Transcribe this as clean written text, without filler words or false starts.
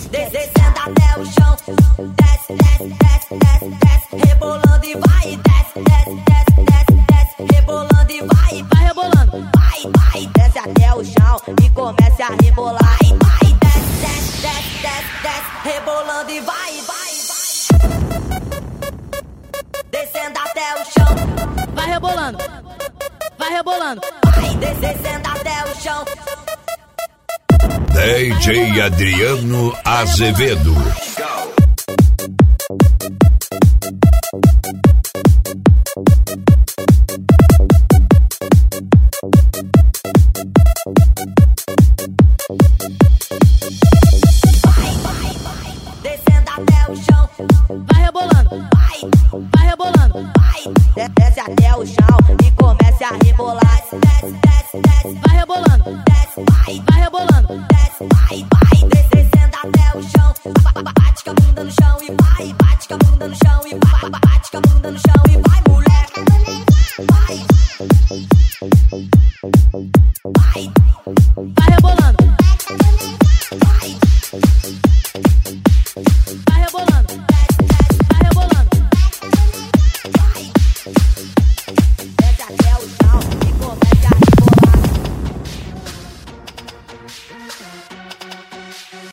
Descendo até o chão. Desce, desce, desce, desce, desce. Rebolando e vai, desce, desce, desce, desce, desce. Rebolando e vai rebolando. Vai, vai, desce até o chão e comece a rebolar. E vai, desce, desce, desce, desce, desce. Rebolando e vai, vai, vai. Descendo até o chão. Vai rebolando, vai rebolando. Vai, descendo até o chão. DJ Adriano Azevedo. Descendo até o chão. Vai rebolando, vai rebolando. Vai, desce até o chão e comece a rebolar. Desce, desce, desce. Vai rebolando, Desce, vai rebolando. desce, vai, descendo até o chão. Bate com a bunda no chão e vai, bate com a bunda no chão e vai, bate com a bunda no chão e vai, mulher. Vai, vai.